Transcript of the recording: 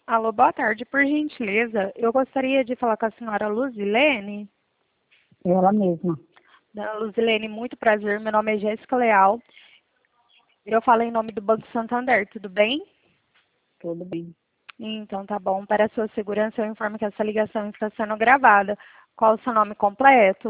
Alô, boa tarde. Por gentileza, eu gostaria de falar com a senhora Luzilene. Ela mesma. Dona Luzilene, muito prazer. Meu nome é Jéssica Leal. Eu falo em nome do Banco Santander, tudo bem? Tudo bem. Então, tá bom. Para a sua segurança, eu informo que essa ligação está sendo gravada. Qual o seu nome completo?